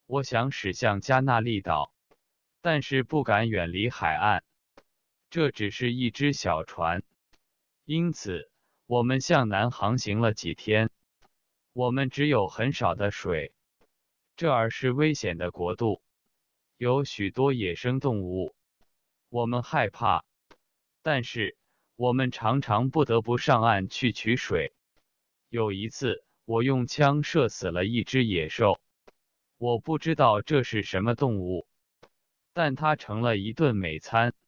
我想驶向加那利岛，但是不敢远离海岸。这只是一只小船，因此我们向南航行了几天。我们只有很少的水，这儿是危险的国度，有许多野生动物，我们害怕。但是我们常常不得不上岸去取水。有一次，我用枪射死了一只野兽，我不知道这是什么动物，但它成了一顿美餐。